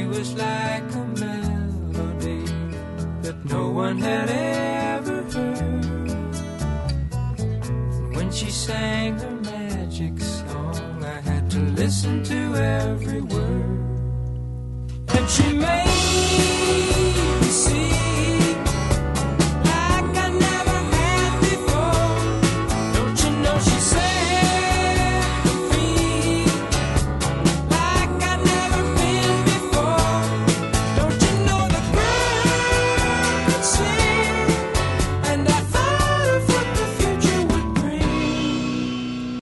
was like a melody that no one had ever heard. And when she sang her magic song, I had to listen to every word. And she made me see